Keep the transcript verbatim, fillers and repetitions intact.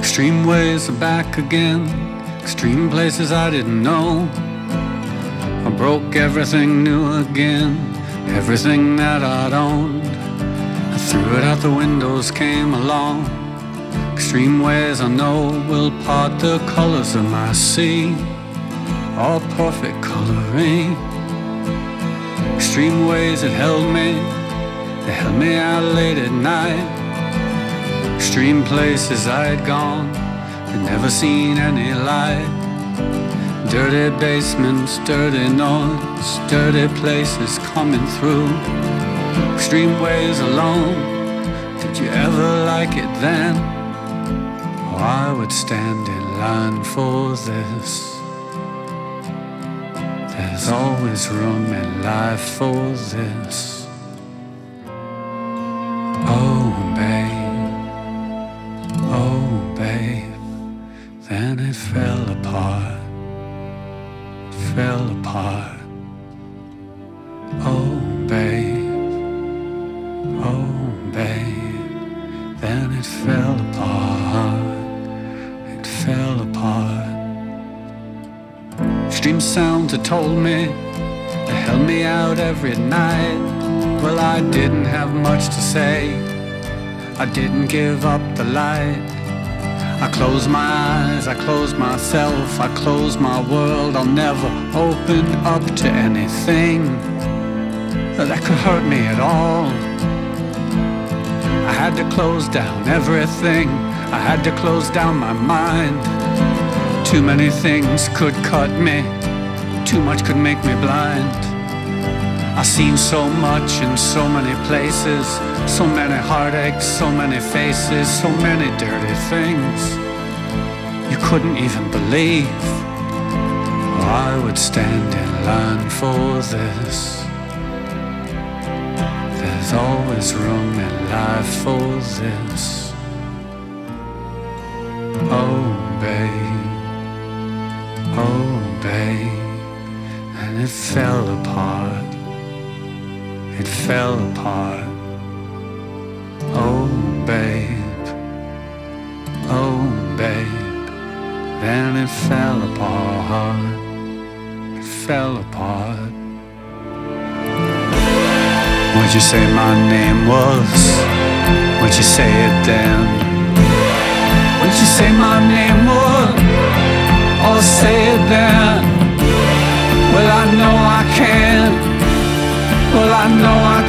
Extreme ways are back again, extreme places I didn't know. I broke everything new again, everything that I'd owned. I threw it out the windows, came along. Extreme ways I know will part the colors of my sea, all perfect coloring. Extreme ways that held me, they held me out late at night. Extreme places I'd gone, had never seen any light. Dirty basements, dirty noise, dirty places coming through. Extreme ways alone, did you ever like it then? Oh, I would stand in line for this. There's always room in life for this. Oh, babe, oh, babe, then it fell apart, fell apart. Oh, babe, oh, babe, then it fell apart, it fell apart. Extreme sounds that told me, they held me out every night. Well, I didn't have much to say, I didn't give up the light. I closed my eyes, I closed myself, I closed my world. I'll never open up to anything that could hurt me at all. I had to close down everything, I had to close down my mind. Too many things could cut me, too much could make me blind. I've seen so much in so many places, so many heartaches, so many faces, so many dirty things you couldn't even believe. Oh, I would stand in line for this. There's always room in life for this. Oh, babe, oh, babe, and it fell apart, it fell apart. Oh, babe, oh, babe, then it fell apart, it fell apart. What'd you say my name was? What'd you say it then? What'd you say my name was? Or say it then? Well, I know I can. Well, I know I